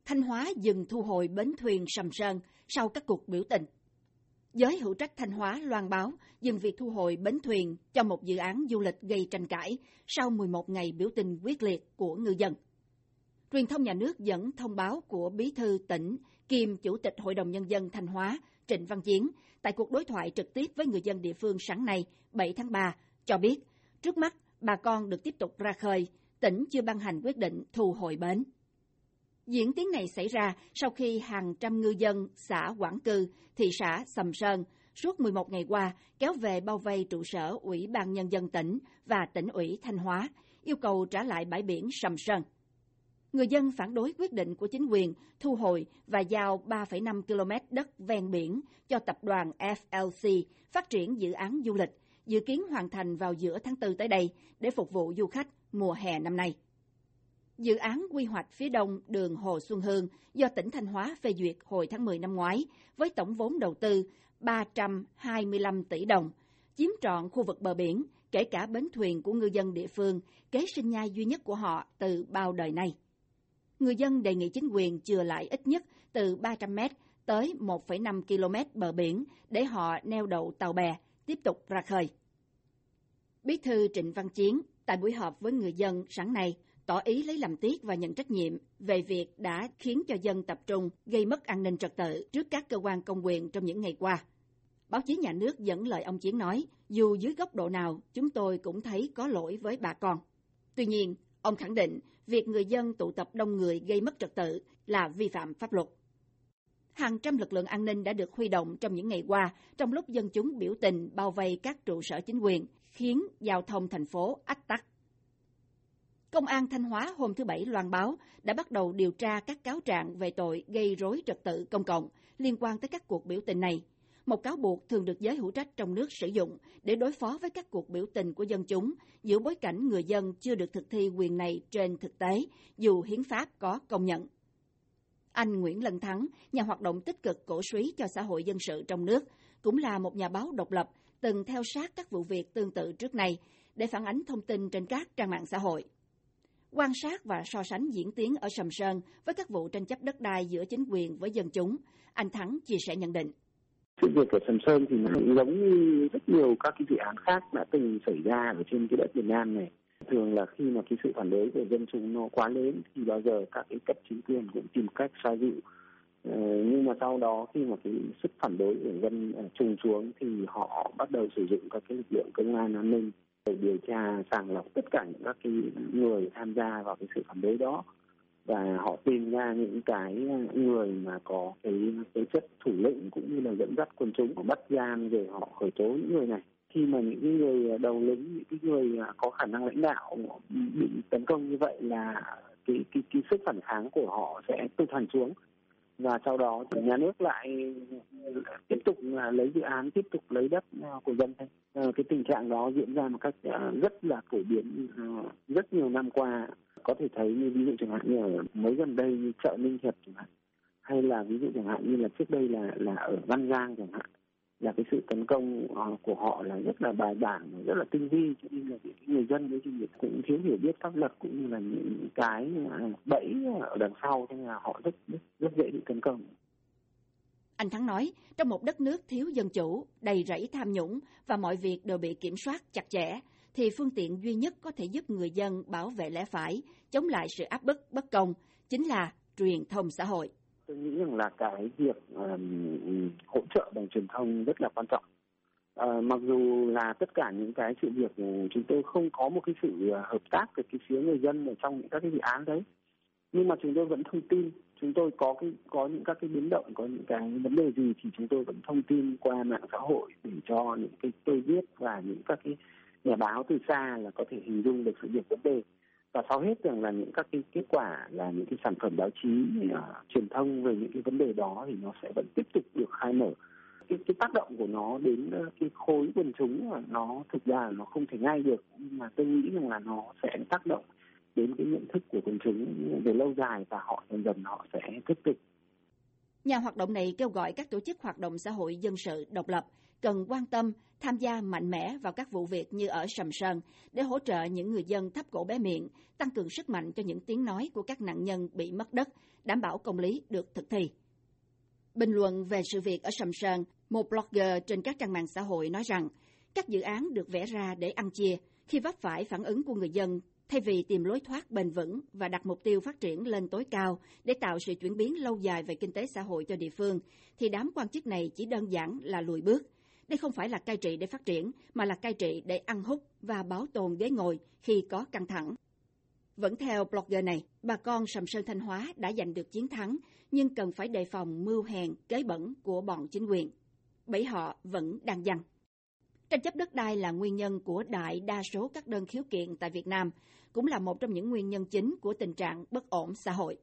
Thanh Hóa dừng thu hồi bến thuyền Sầm Sơn sau các cuộc biểu tình. Giới hữu trách Thanh Hóa loan báo dừng việc thu hồi bến thuyền cho một dự án du lịch gây tranh cãi sau 11 ngày biểu tình quyết liệt của ngư dân. Truyền thông nhà nước dẫn thông báo của Bí thư tỉnh kiêm Chủ tịch Hội đồng Nhân dân Thanh Hóa Trịnh Văn Chiến tại cuộc đối thoại trực tiếp với người dân địa phương sáng nay 7 tháng 3 cho biết trước mắt bà con được tiếp tục ra khơi, tỉnh chưa ban hành quyết định thu hồi bến. Diễn tiến này xảy ra sau khi hàng trăm ngư dân xã Quảng Cư, thị xã Sầm Sơn suốt 11 ngày qua kéo về bao vây trụ sở Ủy ban Nhân dân tỉnh và tỉnh ủy Thanh Hóa, yêu cầu trả lại bãi biển Sầm Sơn. Người dân phản đối quyết định của chính quyền thu hồi và giao 3,5 km đất ven biển cho tập đoàn FLC phát triển dự án du lịch, dự kiến hoàn thành vào giữa tháng 4 tới đây để phục vụ du khách mùa hè năm nay. Dự án quy hoạch phía đông đường Hồ Xuân Hương do tỉnh Thanh Hóa phê duyệt hồi tháng 10 năm ngoái với tổng vốn đầu tư 325 tỷ đồng, chiếm trọn khu vực bờ biển, kể cả bến thuyền của ngư dân địa phương, kế sinh nhai duy nhất của họ từ bao đời nay. Người dân đề nghị chính quyền chừa lại ít nhất từ 300 mét tới 1,5 km bờ biển để họ neo đậu tàu bè, tiếp tục ra khơi. Bí thư Trịnh Văn Chiến tại buổi họp với người dân sáng nay tỏ ý lấy làm tiếc và nhận trách nhiệm về việc đã khiến cho dân tập trung gây mất an ninh trật tự trước các cơ quan công quyền trong những ngày qua. Báo chí nhà nước dẫn lời ông Chiến nói, dù dưới góc độ nào chúng tôi cũng thấy có lỗi với bà con. Tuy nhiên, ông khẳng định việc người dân tụ tập đông người gây mất trật tự là vi phạm pháp luật. Hàng trăm lực lượng an ninh đã được huy động trong những ngày qua trong lúc dân chúng biểu tình bao vây các trụ sở chính quyền, khiến giao thông thành phố ách tắc. Công an Thanh Hóa hôm thứ Bảy loan báo đã bắt đầu điều tra các cáo trạng về tội gây rối trật tự công cộng liên quan tới các cuộc biểu tình này. Một cáo buộc thường được giới hữu trách trong nước sử dụng để đối phó với các cuộc biểu tình của dân chúng giữa bối cảnh người dân chưa được thực thi quyền này trên thực tế, dù hiến pháp có công nhận. Anh Nguyễn Lân Thắng, nhà hoạt động tích cực cổ súy cho xã hội dân sự trong nước, cũng là một nhà báo độc lập, từng theo sát các vụ việc tương tự trước này để phản ánh thông tin trên các trang mạng xã hội. Quan sát và so sánh diễn tiến ở Sầm Sơn với các vụ tranh chấp đất đai giữa chính quyền với dân chúng, anh Thắng chia sẻ nhận định. Sự việc ở Sầm Sơn thì nó giống như rất nhiều các cái dự án khác đã từng xảy ra ở trên cái đất Việt Nam này. Thường là khi mà cái sự phản đối của dân chúng nó quá lớn thì bao giờ các cái cấp chính quyền cũng tìm cách xoa dịu. Nhưng mà sau đó khi mà cái sức phản đối của dân trùng xuống thì họ bắt đầu sử dụng các cái lực lượng công an an ninh để điều tra sàng lọc tất cả những các cái người tham gia vào cái sự phản đối đó, và họ tìm ra những cái người mà có cái chất thủ lĩnh cũng như là dẫn dắt quần chúng, họ bắt giam rồi họ khởi tố những người này. Khi mà những cái người đầu lĩnh, những cái người có khả năng lãnh đạo bị tấn công như vậy là cái sức phản kháng của họ sẽ tụt hẳn xuống, và sau đó thì nhà nước lại tiếp tục là lấy dự án, tiếp tục lấy đất của dân thôi. Cái tình trạng đó diễn ra một cách rất là phổ biến rất nhiều năm qua. Có thể thấy như ví dụ chẳng hạn như ở mới gần đây như chợ Ninh Hiệp chẳng hạn, hay là ví dụ chẳng hạn như là trước đây là ở Văn Giang chẳng hạn, là cái sự tấn công của họ là rất là bài bản, rất là tinh vi, cho nên là người dân với doanh nghiệp cũng thiếu hiểu biết pháp luật cũng như là những cái bẫy ở đằng sau, nên là họ rất dễ bị tấn công. Anh Thắng nói, trong một đất nước thiếu dân chủ, đầy rẫy tham nhũng và mọi việc đều bị kiểm soát chặt chẽ, thì phương tiện duy nhất có thể giúp người dân bảo vệ lẽ phải, chống lại sự áp bức bất công, chính là truyền thông xã hội. Tôi nghĩ rằng là cái việc hỗ trợ bằng truyền thông rất là quan trọng. Mặc dù là tất cả những cái sự việc chúng tôi không có một cái sự hợp tác từ cái phía người dân ở trong những các cái dự án đấy, nhưng mà chúng tôi vẫn thông tin. Chúng tôi có những các cái biến động, có những cái vấn đề gì thì chúng tôi vẫn thông tin qua mạng xã hội để cho những cái tôi viết và những các cái nhà báo từ xa là có thể hình dung được sự việc vấn đề. Và sau hết rằng là những các cái kết quả là những cái sản phẩm báo chí truyền thông về những cái vấn đề đó thì nó sẽ vẫn tiếp tục được khai mở. Cái tác động của nó đến cái khối quần chúng nó thực ra nó không thể ngay được, nhưng mà tôi nghĩ rằng là nó sẽ tác động đến cái nhận thức của quần chúng về lâu dài và họ dần dần họ sẽ thức tỉnh. Nhà hoạt động này kêu gọi các tổ chức hoạt động xã hội dân sự độc lập cần quan tâm, tham gia mạnh mẽ vào các vụ việc như ở Sầm Sơn để hỗ trợ những người dân thấp cổ bé miệng, tăng cường sức mạnh cho những tiếng nói của các nạn nhân bị mất đất, đảm bảo công lý được thực thi. Bình luận về sự việc ở Sầm Sơn, một blogger trên các trang mạng xã hội nói rằng các dự án được vẽ ra để ăn chia khi vấp phải phản ứng của người dân thay vì tìm lối thoát bền vững và đặt mục tiêu phát triển lên tối cao để tạo sự chuyển biến lâu dài về kinh tế xã hội cho địa phương, thì đám quan chức này chỉ đơn giản là lùi bước. Đây không phải là cai trị để phát triển, mà là cai trị để ăn hút và bảo tồn ghế ngồi khi có căng thẳng. Vẫn theo blogger này, bà con Sầm Sơn Thanh Hóa đã giành được chiến thắng, nhưng cần phải đề phòng mưu hèn, kế bẩn của bọn chính quyền. Bẫy họ vẫn đang giăng. Tranh chấp đất đai là nguyên nhân của đại đa số các đơn khiếu kiện tại Việt Nam, cũng là một trong những nguyên nhân chính của tình trạng bất ổn xã hội.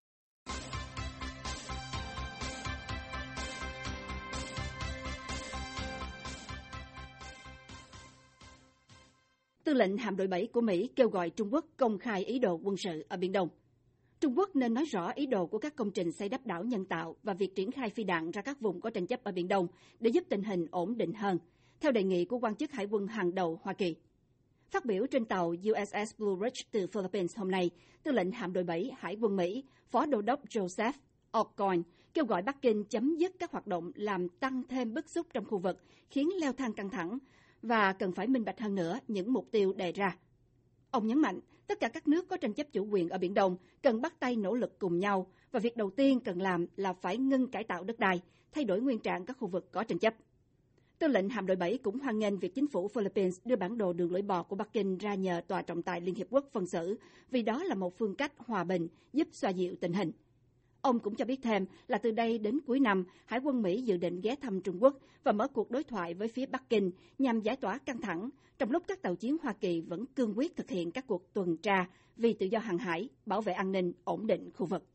Tư lệnh hạm đội 7 của Mỹ kêu gọi Trung Quốc công khai ý đồ quân sự ở Biển Đông. Trung Quốc nên nói rõ ý đồ của các công trình xây đắp đảo nhân tạo và việc triển khai phi đạn ra các vùng có tranh chấp ở Biển Đông để giúp tình hình ổn định hơn, theo đề nghị của quan chức hải quân hàng đầu Hoa Kỳ. Phát biểu trên tàu USS Blue Ridge từ Philippines hôm nay, Tư lệnh hạm đội 7 Hải quân Mỹ, Phó Đô đốc Joseph Aucoin kêu gọi Bắc Kinh chấm dứt các hoạt động làm tăng thêm bức xúc trong khu vực, khiến leo thang căng thẳng, và cần phải minh bạch hơn nữa những mục tiêu đề ra. Ông nhấn mạnh, tất cả các nước có tranh chấp chủ quyền ở Biển Đông cần bắt tay nỗ lực cùng nhau, và việc đầu tiên cần làm là phải ngưng cải tạo đất đai, thay đổi nguyên trạng các khu vực có tranh chấp. Tư lệnh hạm đội 7 cũng hoan nghênh việc chính phủ Philippines đưa bản đồ đường lưỡi bò của Bắc Kinh ra nhờ Tòa trọng tài Liên Hiệp Quốc phân xử, vì đó là một phương cách hòa bình giúp xoa dịu tình hình. Ông cũng cho biết thêm là từ đây đến cuối năm, Hải quân Mỹ dự định ghé thăm Trung Quốc và mở cuộc đối thoại với phía Bắc Kinh nhằm giải tỏa căng thẳng, trong lúc các tàu chiến Hoa Kỳ vẫn cương quyết thực hiện các cuộc tuần tra vì tự do hàng hải, bảo vệ an ninh, ổn định khu vực.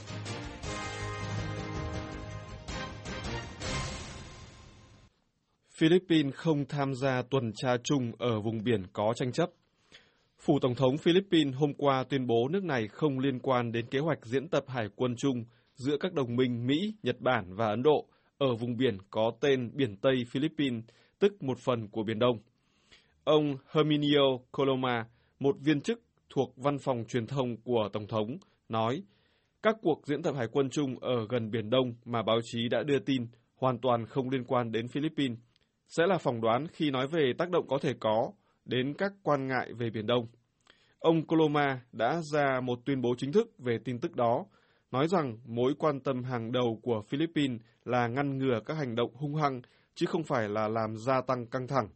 Philippines không tham gia tuần tra chung ở vùng biển có tranh chấp. Phủ Tổng thống Philippines hôm qua tuyên bố nước này không liên quan đến kế hoạch diễn tập hải quân chung giữa các đồng minh Mỹ, Nhật Bản và Ấn Độ ở vùng biển có tên Biển Tây Philippines, tức một phần của Biển Đông. Ông Herminio Coloma, một viên chức thuộc văn phòng truyền thông của Tổng thống, nói các cuộc diễn tập hải quân chung ở gần Biển Đông mà báo chí đã đưa tin hoàn toàn không liên quan đến Philippines, sẽ là phỏng đoán khi nói về tác động có thể có đến các quan ngại về Biển Đông. Ông Coloma đã ra một tuyên bố chính thức về tin tức đó, nói rằng mối quan tâm hàng đầu của Philippines là ngăn ngừa các hành động hung hăng, chứ không phải là làm gia tăng căng thẳng.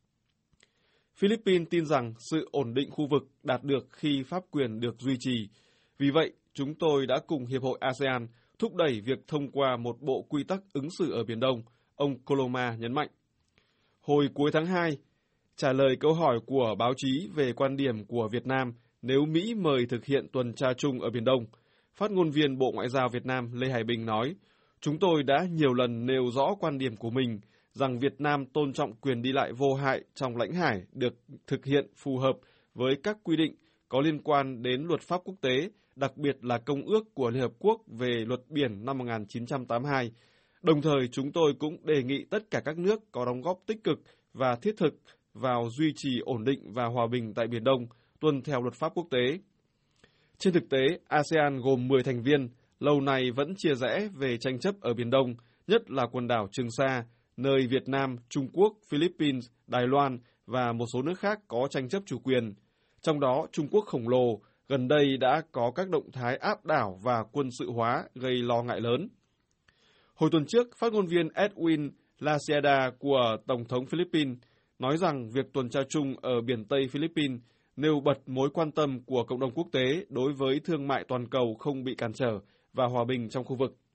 Philippines tin rằng sự ổn định khu vực đạt được khi pháp quyền được duy trì. Vì vậy, chúng tôi đã cùng Hiệp hội ASEAN thúc đẩy việc thông qua một bộ quy tắc ứng xử ở Biển Đông, ông Coloma nhấn mạnh. Hồi cuối tháng 2, trả lời câu hỏi của báo chí về quan điểm của Việt Nam nếu Mỹ mời thực hiện tuần tra chung ở Biển Đông, phát ngôn viên Bộ Ngoại giao Việt Nam Lê Hải Bình nói, chúng tôi đã nhiều lần nêu rõ quan điểm của mình rằng Việt Nam tôn trọng quyền đi lại vô hại trong lãnh hải được thực hiện phù hợp với các quy định có liên quan đến luật pháp quốc tế, đặc biệt là Công ước của Liên Hợp Quốc về luật biển năm 1982. Đồng thời, chúng tôi cũng đề nghị tất cả các nước có đóng góp tích cực và thiết thực vào duy trì ổn định và hòa bình tại Biển Đông, tuân theo luật pháp quốc tế. Trên thực tế, ASEAN gồm 10 thành viên, lâu nay vẫn chia rẽ về tranh chấp ở Biển Đông, nhất là quần đảo Trường Sa, nơi Việt Nam, Trung Quốc, Philippines, Đài Loan và một số nước khác có tranh chấp chủ quyền. Trong đó, Trung Quốc khổng lồ gần đây đã có các động thái áp đảo và quân sự hóa gây lo ngại lớn. Hồi tuần trước, phát ngôn viên Edwin Laciada của Tổng thống Philippines nói rằng việc tuần tra chung ở Biển Tây Philippines nêu bật mối quan tâm của cộng đồng quốc tế đối với thương mại toàn cầu không bị cản trở và hòa bình trong khu vực.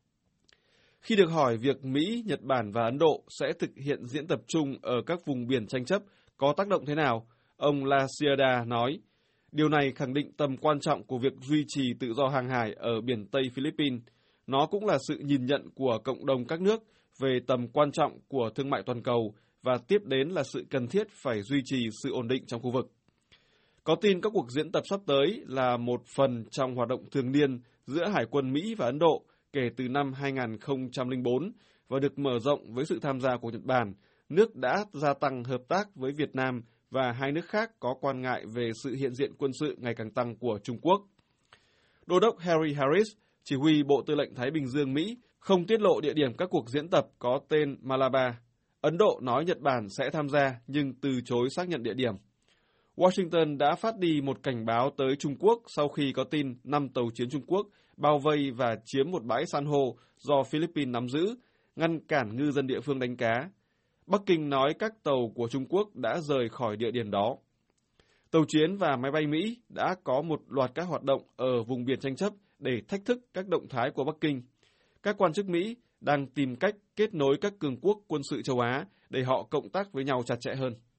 Khi được hỏi việc Mỹ, Nhật Bản và Ấn Độ sẽ thực hiện diễn tập chung ở các vùng biển tranh chấp có tác động thế nào, ông Laciada nói, điều này khẳng định tầm quan trọng của việc duy trì tự do hàng hải ở Biển Tây Philippines. Nó cũng là sự nhìn nhận của cộng đồng các nước về tầm quan trọng của thương mại toàn cầu và tiếp đến là sự cần thiết phải duy trì sự ổn định trong khu vực. Có tin các cuộc diễn tập sắp tới là một phần trong hoạt động thường niên giữa Hải quân Mỹ và Ấn Độ kể từ năm 2004 và được mở rộng với sự tham gia của Nhật Bản, nước đã gia tăng hợp tác với Việt Nam và hai nước khác có quan ngại về sự hiện diện quân sự ngày càng tăng của Trung Quốc. Đô đốc Harry Harris, chỉ huy Bộ Tư lệnh Thái Bình Dương Mỹ, không tiết lộ địa điểm các cuộc diễn tập có tên Malabar. Ấn Độ nói Nhật Bản sẽ tham gia nhưng từ chối xác nhận địa điểm. Washington đã phát đi một cảnh báo tới Trung Quốc sau khi có tin 5 tàu chiến Trung Quốc bao vây và chiếm một bãi san hô do Philippines nắm giữ, ngăn cản ngư dân địa phương đánh cá. Bắc Kinh nói các tàu của Trung Quốc đã rời khỏi địa điểm đó. Tàu chiến và máy bay Mỹ đã có một loạt các hoạt động ở vùng biển tranh chấp để thách thức các động thái của Bắc Kinh. Các quan chức Mỹ đang tìm cách kết nối các cường quốc quân sự châu Á để họ cộng tác với nhau chặt chẽ hơn.